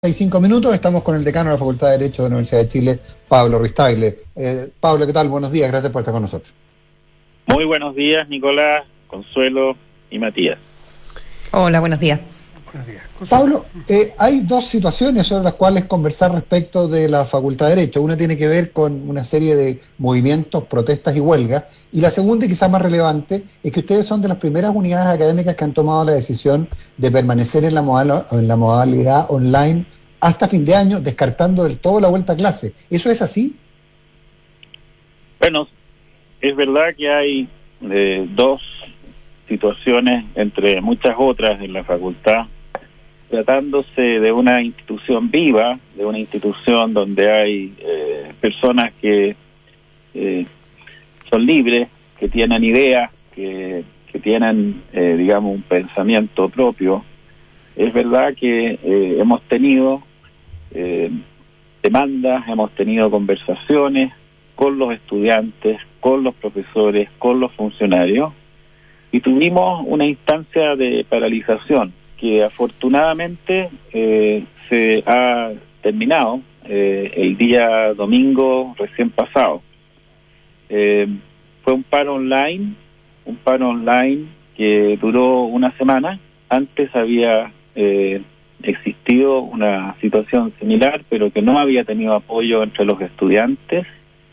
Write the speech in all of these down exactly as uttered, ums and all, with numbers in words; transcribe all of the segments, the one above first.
Cinco minutos, estamos con el decano de la Facultad de Derecho de la Universidad de Chile, Pablo Ruiz-Tagle. Eh, Pablo, ¿qué tal? Buenos días, gracias por estar con nosotros. Muy buenos días, Nicolás, Consuelo y Matías. Hola, buenos días. Buenos días. Pablo, eh, hay dos situaciones sobre las cuales conversar respecto de la Facultad de Derecho. Una tiene que ver con una serie de movimientos, protestas y huelgas, y la segunda, y quizás más relevante, es que ustedes son de las primeras unidades académicas que han tomado la decisión de permanecer en la, modal, en la modalidad online hasta fin de año, descartando del todo la vuelta a clase. ¿Eso es así? Bueno, es verdad que hay eh, dos situaciones, entre muchas otras, en la facultad, tratándose de una institución viva, de una institución donde hay eh, personas que eh, son libres, que tienen ideas, que, que tienen, eh, digamos, un pensamiento propio. Es verdad que eh, hemos tenido eh, demandas, hemos tenido conversaciones con los estudiantes, con los profesores, con los funcionarios, y tuvimos una instancia de paralización que afortunadamente eh, se ha terminado eh, el día domingo recién pasado. Eh, fue un paro online, un paro online que duró una semana. Antes había eh, existido una situación similar, pero que no había tenido apoyo entre los estudiantes,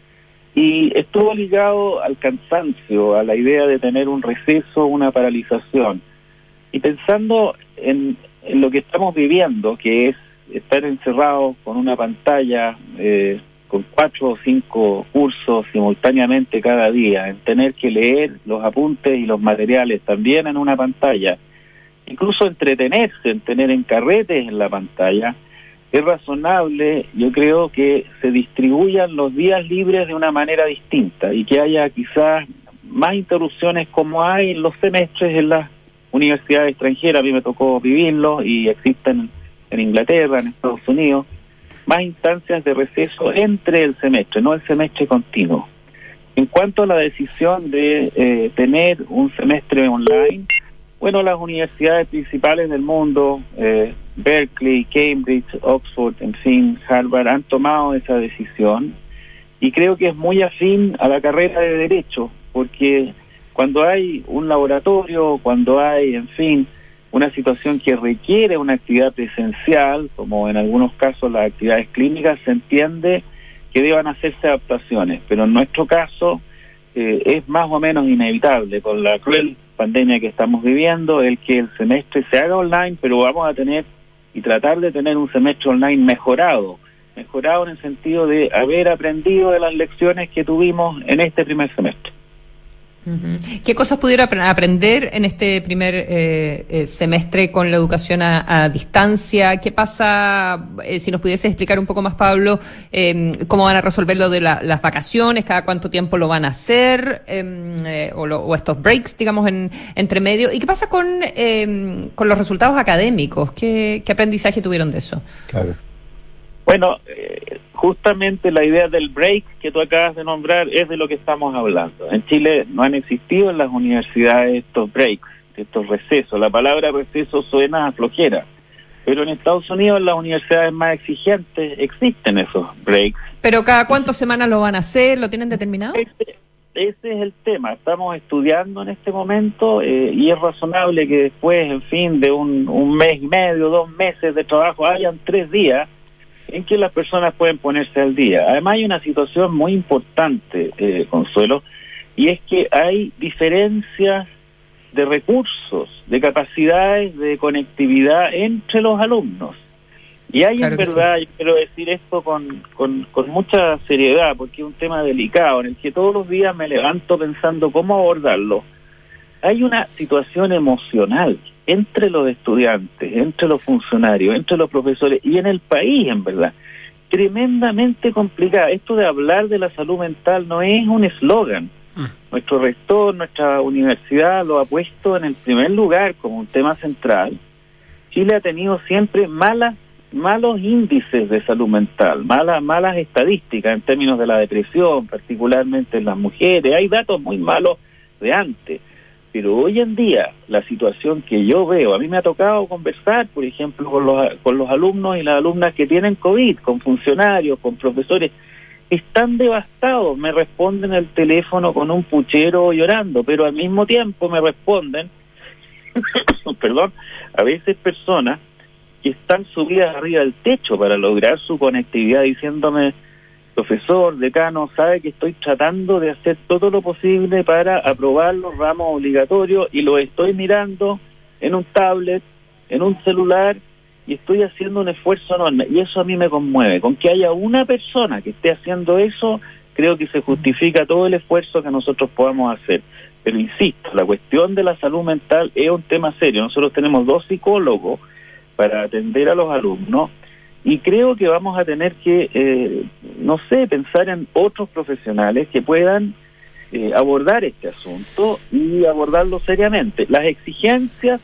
y estuvo ligado al cansancio, a la idea de tener un receso, una paralización. Y pensando en, en lo que estamos viviendo, que es estar encerrados con una pantalla, eh, con cuatro o cinco cursos simultáneamente cada día, en tener que leer los apuntes y los materiales también en una pantalla, incluso entretenerse, en tener encarretes en la pantalla, es razonable, yo creo, que se distribuyan los días libres de una manera distinta y que haya quizás más interrupciones como hay en los semestres en las universidades extranjeras. A mí me tocó vivirlo y existen en Inglaterra, en Estados Unidos, más instancias de receso entre el semestre, no el semestre continuo. En cuanto a la decisión de eh, tener un semestre online, bueno, las universidades principales del mundo, eh, Berkeley, Cambridge, Oxford, en fin, Harvard, han tomado esa decisión, y creo que es muy afín a la carrera de Derecho, porque cuando hay un laboratorio, cuando hay, en fin, una situación que requiere una actividad presencial, como en algunos casos las actividades clínicas, se entiende que deban hacerse adaptaciones, pero en nuestro caso eh, es más o menos inevitable, con la cruel pandemia que estamos viviendo, el que el semestre se haga online, pero vamos a tener y tratar de tener un semestre online mejorado, mejorado en el sentido de haber aprendido de las lecciones que tuvimos en este primer semestre. ¿Qué cosas pudiera aprender en este primer eh, eh, semestre con la educación a, a distancia? ¿Qué pasa, eh, si nos pudiese explicar un poco más, Pablo, eh, cómo van a resolver lo de la, las vacaciones, cada cuánto tiempo lo van a hacer, eh, eh, o, lo, o estos breaks, digamos, en, entre medio? ¿Y qué pasa con, eh, con los resultados académicos? ¿Qué, qué aprendizaje tuvieron de eso? Claro. Bueno, eh, justamente la idea del break que tú acabas de nombrar es de lo que estamos hablando. En Chile no han existido en las universidades estos breaks, estos recesos. La palabra receso suena a flojera, pero en Estados Unidos, en las universidades más exigentes, existen esos breaks. ¿Pero cada cuántas semanas lo van a hacer? ¿Lo tienen determinado? Ese, ese es el tema. Estamos estudiando en este momento eh, y es razonable que después, en fin, de un, un mes y medio, dos meses de trabajo, hayan tres días en que las personas pueden ponerse al día. Además hay una situación muy importante, eh, Consuelo, y es que hay diferencias de recursos, de capacidades, de conectividad entre los alumnos. Y hay, claro, en verdad, sí, yo quiero decir esto con, con, con mucha seriedad, porque es un tema delicado, en el que todos los días me levanto pensando cómo abordarlo. Hay una situación emocional entre los estudiantes, entre los funcionarios, entre los profesores y en el país, en verdad, tremendamente complicada. Esto de hablar de la salud mental no es un eslogan. Mm. Nuestro rector, nuestra universidad lo ha puesto en el primer lugar como un tema central. Chile ha tenido siempre malas, malos índices de salud mental, malas, malas estadísticas en términos de la depresión, particularmente en las mujeres. Hay datos muy malos de antes. Pero hoy en día, la situación que yo veo, a mí me ha tocado conversar, por ejemplo, con los, con los alumnos y las alumnas que tienen COVID, con funcionarios, con profesores, están devastados, me responden el teléfono con un puchero llorando, pero al mismo tiempo me responden, perdón, a veces personas que están subidas arriba del techo para lograr su conectividad, diciéndome: profesor, decano, sabe que estoy tratando de hacer todo lo posible para aprobar los ramos obligatorios y lo estoy mirando en un tablet, en un celular, y estoy haciendo un esfuerzo enorme. Y eso a mí me conmueve. Con que haya una persona que esté haciendo eso, creo que se justifica todo el esfuerzo que nosotros podamos hacer. Pero insisto, la cuestión de la salud mental es un tema serio. Nosotros tenemos dos psicólogos para atender a los alumnos, y creo que vamos a tener que, eh, no sé, pensar en otros profesionales que puedan eh, abordar este asunto y abordarlo seriamente. Las exigencias,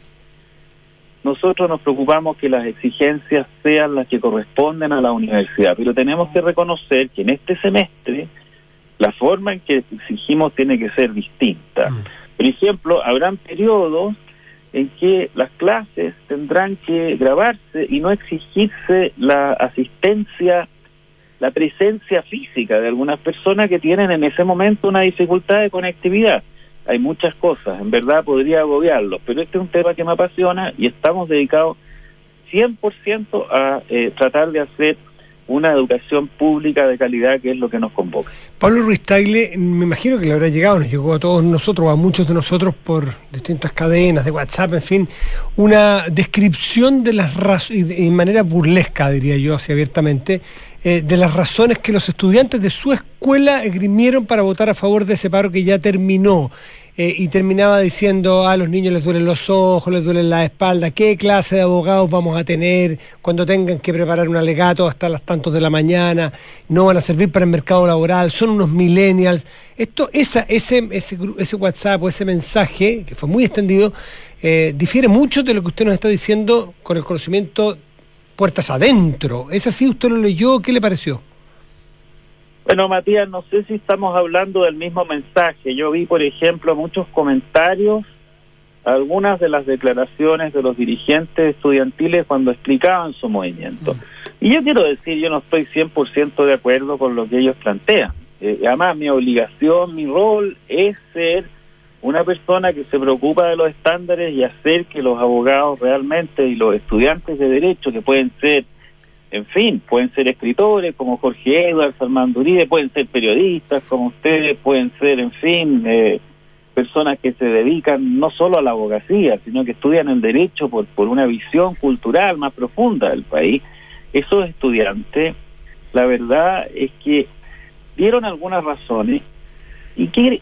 nosotros nos preocupamos que las exigencias sean las que corresponden a la universidad, pero tenemos que reconocer que en este semestre la forma en que exigimos tiene que ser distinta. Por ejemplo, habrán periodos en que las clases tendrán que grabarse y no exigirse la asistencia, la presencia física de algunas personas que tienen en ese momento una dificultad de conectividad. Hay muchas cosas, en verdad podría agobiarlos, pero este es un tema que me apasiona y estamos dedicados cien por ciento a eh, tratar de hacer una educación pública de calidad, que es lo que nos convoca. Pablo Ruiz Tagle, me imagino que le habrá llegado, nos llegó a todos nosotros, a muchos de nosotros por distintas cadenas de WhatsApp, en fin, una descripción de las razones, y de manera burlesca, diría yo, así abiertamente, eh, de las razones que los estudiantes de su escuela esgrimieron para votar a favor de ese paro que ya terminó. Eh, y terminaba diciendo: a los niños les duelen los ojos, les duelen la espalda, ¿qué clase de abogados vamos a tener cuando tengan que preparar un alegato hasta las tantos de la mañana? No van a servir para el mercado laboral, son unos millennials. Esto, esa, ese, ese, ese WhatsApp o ese mensaje, que fue muy extendido, eh, difiere mucho de lo que usted nos está diciendo con el conocimiento puertas adentro. ¿Es así? ¿Usted lo leyó? ¿Qué le pareció? Bueno, Matías, no sé si estamos hablando del mismo mensaje. Yo vi, por ejemplo, muchos comentarios, algunas de las declaraciones de los dirigentes estudiantiles cuando explicaban su movimiento. Mm. Y yo quiero decir, yo no estoy cien por ciento de acuerdo con lo que ellos plantean. Eh, además, mi obligación, mi rol es ser una persona que se preocupa de los estándares y hacer que los abogados realmente y los estudiantes de derecho, que pueden ser, en fin, pueden ser escritores como Jorge Edwards, Armando Uribe, pueden ser periodistas como ustedes, pueden ser, en fin, eh, personas que se dedican no solo a la abogacía, sino que estudian el derecho por, por una visión cultural más profunda del país. Esos estudiantes, la verdad es que dieron algunas razones, y que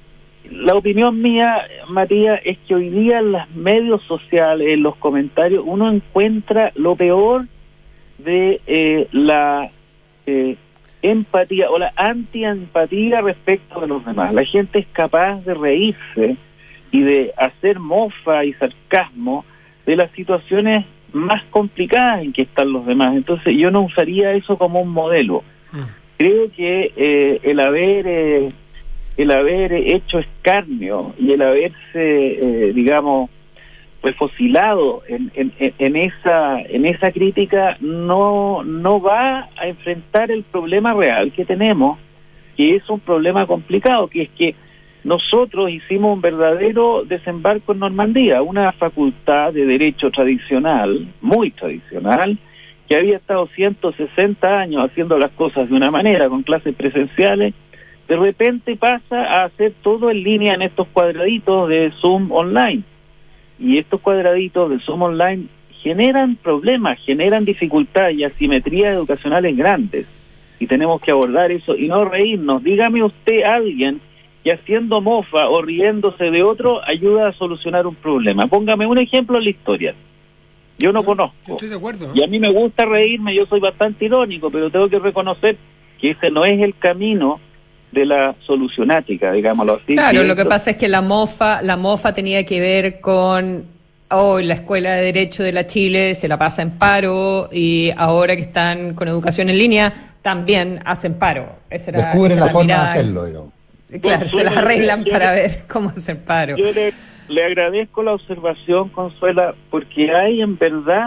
la opinión mía, Matías, es que hoy día en los medios sociales, en los comentarios, uno encuentra lo peor de eh, la eh, empatía o la anti-empatía respecto de los demás. La gente es capaz de reírse y de hacer mofa y sarcasmo de las situaciones más complicadas en que están los demás. Entonces yo no usaría eso como un modelo. Mm. Creo que eh, el haber eh, el haber hecho escarnio y el haberse, eh, digamos, pues fosilado en, en, en esa en esa crítica no no va a enfrentar el problema real que tenemos, que es un problema complicado, que es que nosotros hicimos un verdadero desembarco en Normandía, una facultad de derecho tradicional, muy tradicional, que había estado ciento sesenta años haciendo las cosas de una manera, con clases presenciales, de repente pasa a hacer todo en línea en estos cuadraditos de Zoom online. Y estos cuadraditos de Zoom online generan problemas, generan dificultades y asimetrías educacionales grandes. Y tenemos que abordar eso y no reírnos. Dígame usted alguien que haciendo mofa o riéndose de otro ayuda a solucionar un problema. Póngame un ejemplo en la historia. Yo no, no conozco. Yo estoy de acuerdo, ¿no? Y a mí me gusta reírme, yo soy bastante irónico, pero tengo que reconocer que ese no es el camino de la solucionática, digámoslo así. Claro, lo que pasa es que la mofa, la mofa tenía que ver con hoy oh, la Escuela de Derecho de la Chile se la pasa en paro y ahora que están con educación en línea también hacen paro. Esa era, descubren esa la forma mirada. de hacerlo, digamos. Claro, se las arreglan para ver cómo hacer paro. Yo le, le agradezco la observación, Consuela, porque hay en verdad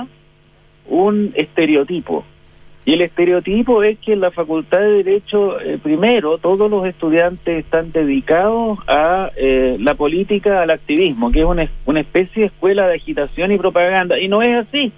un estereotipo. Y el estereotipo es que en la Facultad de Derecho, eh, primero, todos los estudiantes están dedicados a eh, la política, al activismo, que es una, una especie de escuela de agitación y propaganda. Y no es así.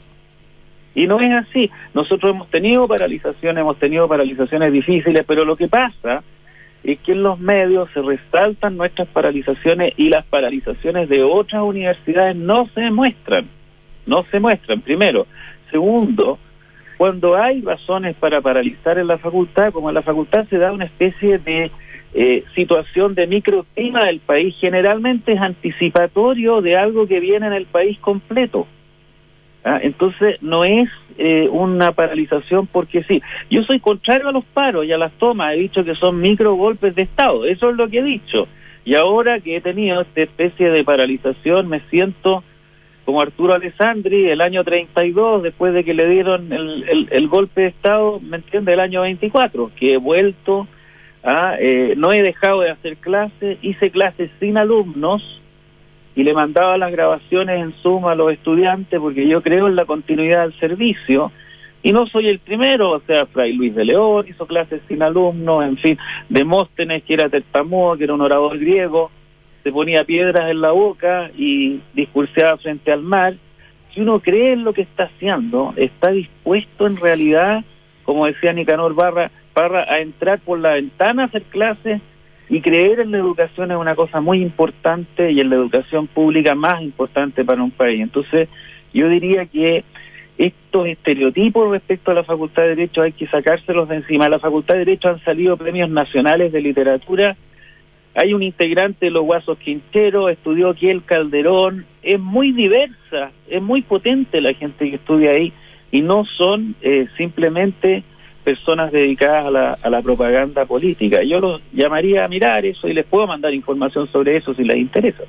Y no es así. Nosotros hemos tenido paralizaciones, hemos tenido paralizaciones difíciles, pero lo que pasa es que en los medios se resaltan nuestras paralizaciones y las paralizaciones de otras universidades no se muestran. No se muestran, primero. Segundo, cuando hay razones para paralizar en la facultad, como en la facultad se da una especie de eh, situación de microclima del país, generalmente es anticipatorio de algo que viene en el país completo. ¿Ah? Entonces no es eh, una paralización porque sí. Yo soy contrario a los paros y a las tomas, he dicho que son micro golpes de Estado, eso es lo que he dicho. Y ahora que he tenido esta especie de paralización, me siento como Arturo Alessandri el año treinta y dos, después de que le dieron el, el, el golpe de Estado, ¿me entiende? El año veinticuatro, que he vuelto a, eh, no he dejado de hacer clases, hice clases sin alumnos y le mandaba las grabaciones en Zoom a los estudiantes porque yo creo en la continuidad del servicio y no soy el primero, o sea, Fray Luis de León hizo clases sin alumnos, en fin, Demóstenes, que era tartamudo, que era un orador griego, se ponía piedras en la boca y discurseaba frente al mar. Si uno cree en lo que está haciendo, está dispuesto en realidad, como decía Nicanor Parra, Parra, a entrar por la ventana a hacer clases, y creer en la educación es una cosa muy importante y en la educación pública más importante para un país. Entonces, yo diría que estos estereotipos respecto a la Facultad de Derecho hay que sacárselos de encima. En la Facultad de Derecho han salido premios nacionales de literatura. Hay un integrante de los Guasos Quintero, estudió Kiel Calderón, es muy diversa, es muy potente la gente que estudia ahí y no son eh, simplemente personas dedicadas a la, a la propaganda política. Yo los llamaría a mirar eso y les puedo mandar información sobre eso si les interesa.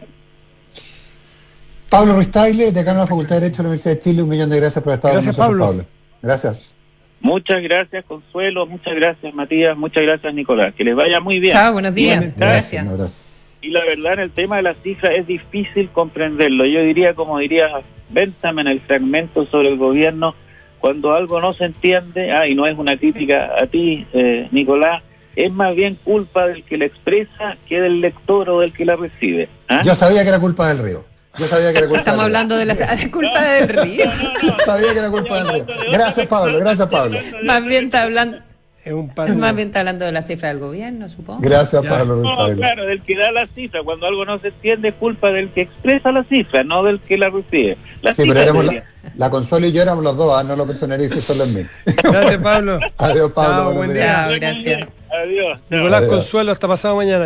Pablo Ruiz Tagle, decano de la Facultad de Derecho de la Universidad de Chile, un millón de gracias por estar con nosotros, Pablo. Pablo. Gracias. Muchas gracias, Consuelo, muchas gracias, Matías, muchas gracias, Nicolás. Que les vaya muy bien. Chao, buenos días. Igualmente. Gracias. Un abrazo. Y la verdad, en el tema de las cifras es difícil comprenderlo. Yo diría, como diría Bentham en el fragmento sobre el gobierno, cuando algo no se entiende, ah, y no es una crítica a ti, eh, Nicolás, es más bien culpa del que la expresa que del lector o del que la recibe. ¿Ah? Yo sabía que era culpa del río. Yo sabía que era culpa Estamos del río. hablando de la culpa del río. Sabía que era culpa del río. Gracias, Pablo. Gracias, Pablo. Más bien está hablando, Es un par más bien está hablando de la cifra del gobierno, supongo. Gracias, Ya. Pablo Ruiz No, Tagle. claro, del que da la cifra. Cuando algo no se entiende, es culpa del que expresa la cifra, no del que la recibe. La Sí, cifra pero éramos la, sería- la Consuelo y yo éramos los dos, ah, no lo personalice solo en mí. Gracias, Pablo. Adiós, Pablo. Chao, buenos buen días. día. Chao, gracias. Adiós. Chao. Nicolás Adiós. Consuelo, hasta pasado mañana.